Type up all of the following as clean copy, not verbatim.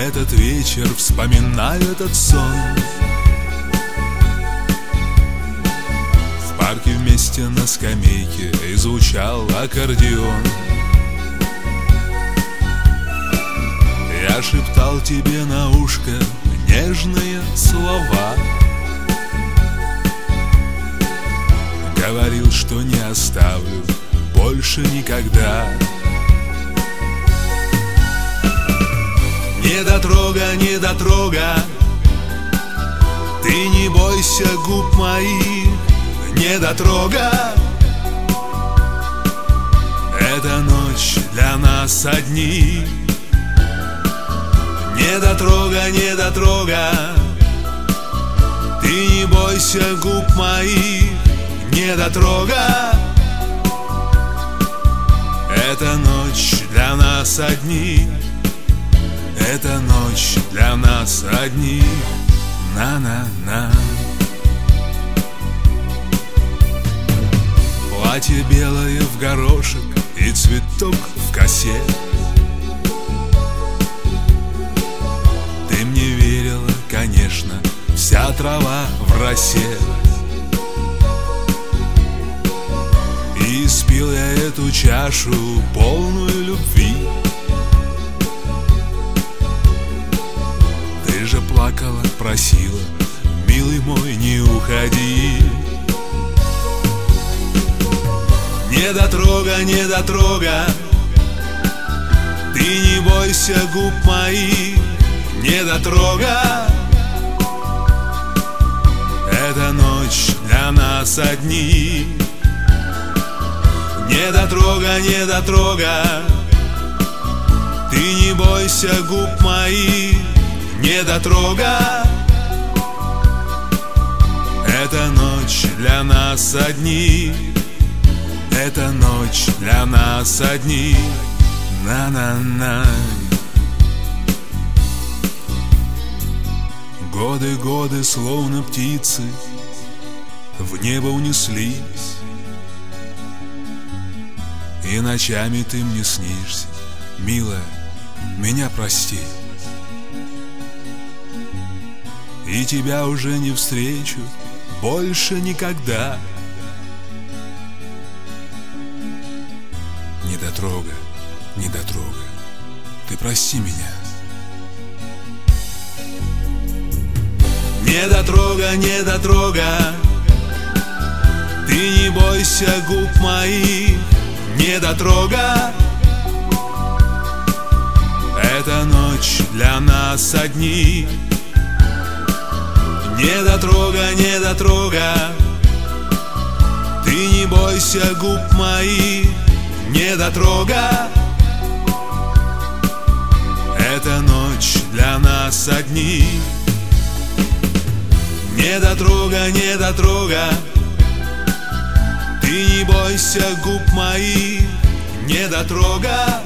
этот вечер, вспоминаю этот сон. В парке вместе на скамейке и звучал аккордеон. Я шептал тебе на ушко нежные слова, говорил, что не оставлю больше никогда. Недотрога, недотрога, ты не бойся губ моих, недотрога. Эта ночь для нас одни. Недотрога, недотрога, ты не бойся губ моих, недотрога. Эта ночь для нас одни. Эта ночь для нас одни. На-на-на. Платье белое в горошек и цветок в косе. Ты мне верила, конечно, вся трава в росе. И испил я эту чашу, полную любви. Ты же плакала, просила, милый мой, не уходи. Недотрога, недотрога, ты не бойся губ моих, недотрога. Эта ночь для нас одни. Недотрога, недотрога, ты не бойся губ моих, недотрога. Эта ночь для нас одни. Эта ночь для нас одни. На-на-на. Годы, годы, словно птицы, в небо унеслись. И ночами ты мне снишься, милая, меня прости. И тебя уже не встречу больше никогда. Недотрога, недотрога, ты прости меня. Недотрога, недотрога, ты не бойся губ моих, недотрога. Эта ночь для нас одни. Недотрога, недотрога, ты не бойся губ моих, недотрога. Эта ночь для нас одни. Недотрога, недотрога, ты не бойся губ моих, недотрога.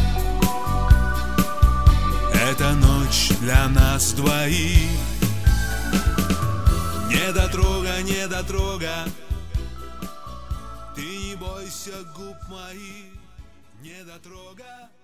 Эта ночь для нас двоих. Недотрога, недотрога, ты не бойся губ моих, недотрога.